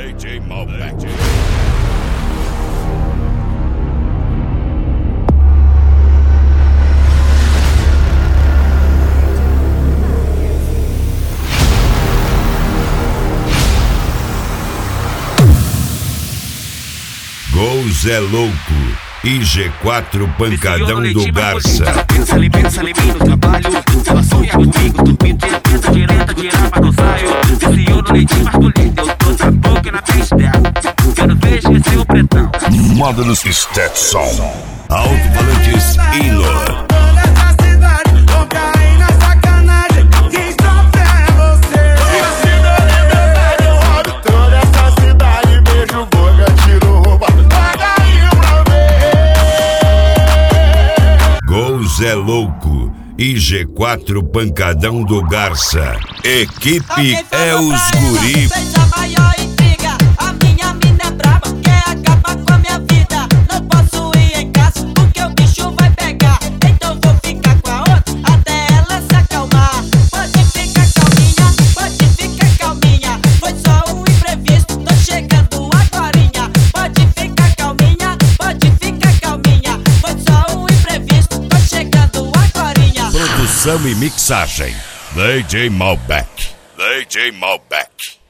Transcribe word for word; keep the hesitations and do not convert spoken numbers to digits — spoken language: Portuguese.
D J Malbec. Gols é louco e G quatro pancadão do Garça. Pensa ali, pensa ali bem no trabalho. Ela sonha comigo, dormindo de pensa direita, tirava no saio. Viciou no leitinho, mas colhido. Eu tô na boca e na pista dela. Eu não vejo esse o pretão. Módulos Stetson, alto-falantes Inor. É louco e G quatro pancadão do Garça. Equipe é os guri. Fez a maior intriga. A minha mina é braba, quer acabar com a minha vida. Não posso ir em casa porque o bicho vai pegar. Então vou ficar com a outra até ela se acalmar. Pode ficar calminha, pode ficar calminha. Foi só um imprevisto, tô chegando agorinha. Pode ficar calminha, pode ficar calminha. Foi só um imprevisto, tô chegando agorinha. Produção e mixagem D J Malbec. D J Malbec.